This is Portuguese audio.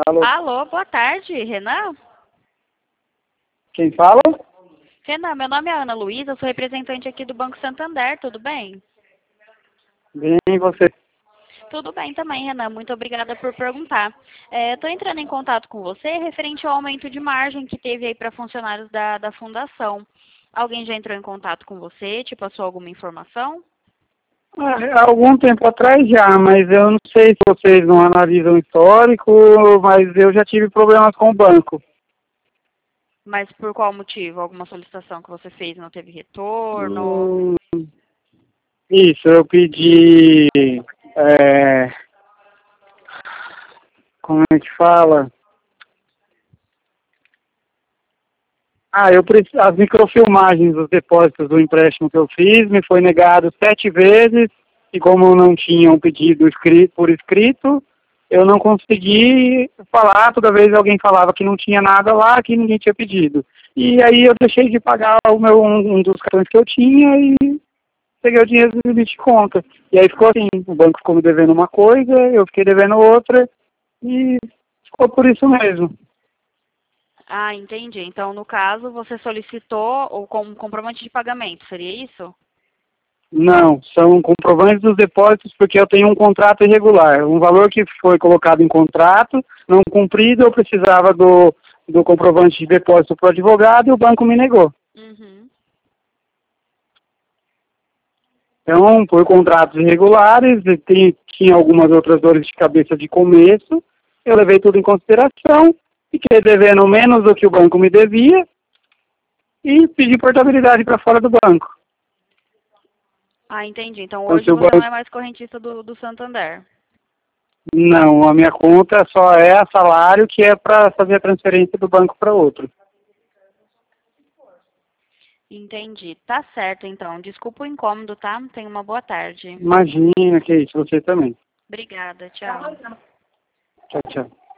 Alô? Alô, boa tarde, Renan? Quem fala? Renan, meu nome é Ana Luísa, eu sou representante aqui do Banco Santander, tudo bem? Bem, você. Tudo bem também, Renan, muito obrigada por perguntar. Estou entrando em contato com você referente ao aumento de margem que teve aí para funcionários da fundação. Alguém já entrou em contato com você, te passou alguma informação? Há algum tempo atrás já, mas eu não sei se vocês não analisam o histórico, mas eu já tive problemas com o banco. Mas por qual motivo? Alguma solicitação que você fez e não teve retorno? Hum, Isso, eu pedi... como é que fala? As microfilmagens dos depósitos do empréstimo que eu fiz me foi negado 7 vezes, e como eu não tinha um pedido por escrito, eu não consegui falar, toda vez alguém falava que não tinha nada lá, que ninguém tinha pedido. E aí eu deixei de pagar um dos cartões que eu tinha e peguei o dinheiro do limite de conta. E aí ficou assim, o banco ficou me devendo uma coisa, eu fiquei devendo outra, e ficou por isso mesmo. Ah, entendi. Então, no caso, você solicitou o comprovante de pagamento, seria isso? Não, são comprovantes dos depósitos porque eu tenho um contrato irregular. Um valor que foi colocado em contrato, não cumprido, eu precisava do comprovante de depósito para o advogado e o banco me negou. Uhum. Então, por contratos irregulares, e tinha algumas outras dores de cabeça de começo, eu levei tudo em consideração, fiquei devendo menos do que o banco me devia e pedi portabilidade para fora do banco. Ah, entendi. Então, Então, hoje se o você não é banco... mais correntista do Santander. Não, a minha conta só é a salário, que é para fazer a transferência do banco para outro. Entendi. Tá certo, então. Desculpa o incômodo, tá? Tenha uma boa tarde. Imagina que é isso, você também. Obrigada. Tchau. Tchau, tchau.